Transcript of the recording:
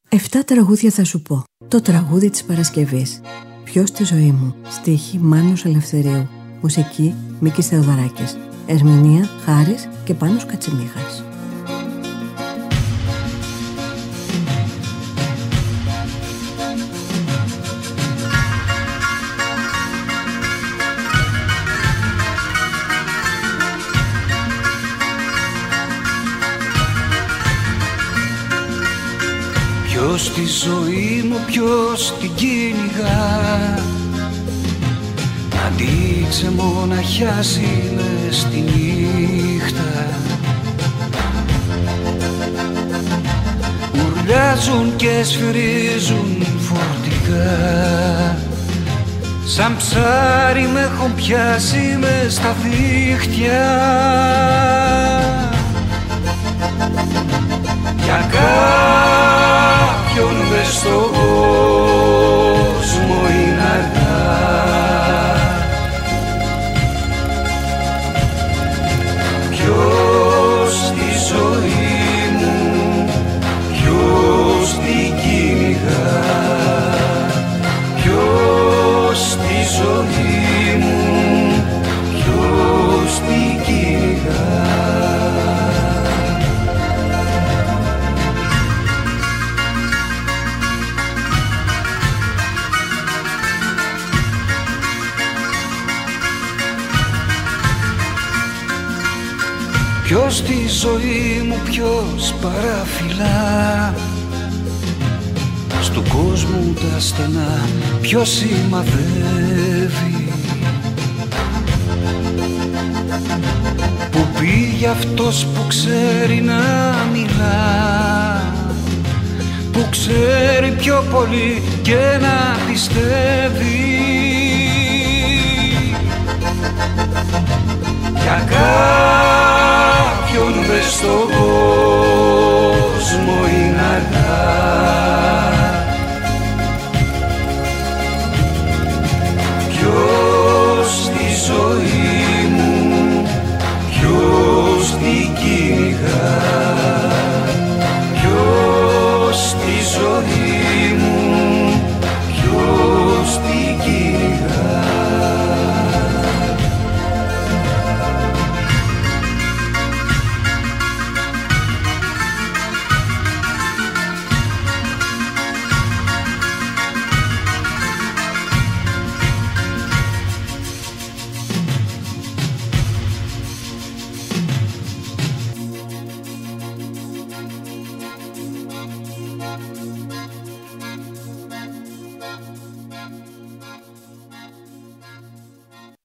7 τραγούδια θα σου πω. Το τραγούδι της Παρασκευής. Ποιος στη ζωή μου. Στίχη Μάνος Ελευθερίου. Μουσική Μίκης Θεοδωράκης. Ερμηνεία Χάρης και Πάνος Κατσιμίχας. Ποιος στη ζωή μου, ποιος την κυνηγά, αντί ξεμοναχιάζει μες στη νύχτα. Ουρλιάζουν και σφυρίζουν φορτικά, σαν ψάρι με έχουν πιάσει μες στα δίχτυα. Για κάποιον μες στον κόσμο είναι αργά. Ποιος στη ζωή μου, ποιος την κυνηγά, ποιος στη ζωή μου, ποιος την κυνηγά. Ποιος στη ζωή μου, ποιος παραφυλά, στου κόσμου τα στενά ποιος σημαδεύει. Που πήγε αυτός που ξέρει να μιλά, που ξέρει πιο πολύ και να πιστεύει. Για κάποιον μες στον κόσμο